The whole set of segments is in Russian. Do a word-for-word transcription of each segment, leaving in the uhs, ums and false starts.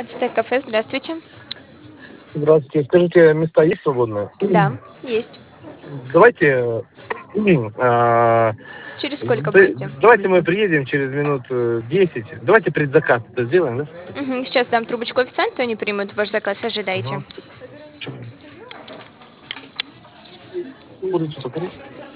Ацтек кафе, здравствуйте. Здравствуйте. Скажите, места есть свободные? Да, есть. Давайте, а, Через сколько д- будете? давайте мы приедем через минут э, десять. Давайте предзаказ это сделаем, да? Мгм, сейчас дам трубочку официанту, они примут ваш заказ, ожидайте. Угу. Курицу покорить?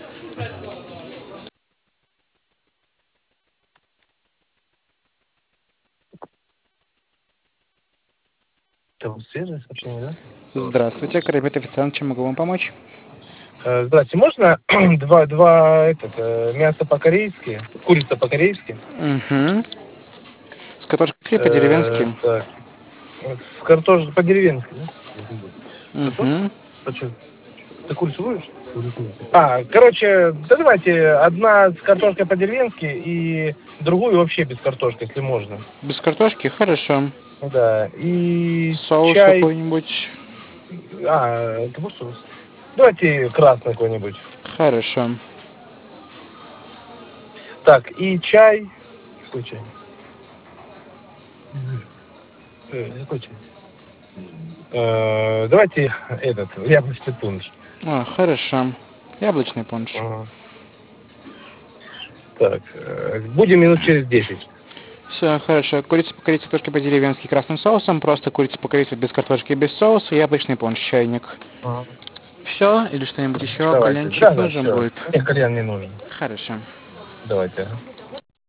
Это вот свежее сообщение, да? Здравствуйте, Карибет официант, чем могу вам помочь? Э, Здравствуйте, можно два, два этот, э, мясо по-корейски, курица по-корейски? Угу. С картошкой или Э, по-деревенски? так, с картошкой по-деревенски, да? Картошку? Угу. Почему? Ты курицу будешь? А, короче, да давайте одна с картошкой по-деревенски и другую вообще без картошки, если можно. Без картошки? Хорошо. Да, и Соус чай. какой-нибудь? А, это был соус. Давайте красный какой-нибудь. Хорошо. Так, и чай. Какой чай? Э, какой чай? Э, давайте этот, яблочный пунш. А, хорошо. Яблочный пунш. Ага. Так, э, будем минут через десять. Все, хорошо. Курица по-корейски, картошка по-деревенски красным соусом. Просто курица по-корейски без картошки, без соуса. Яблочный пунш, чайник. Ага. Все? Или что-нибудь еще? Давайте. Кальянчик Да, да, нужен все. будет? Мне кальян не нужен. Хорошо. Давайте.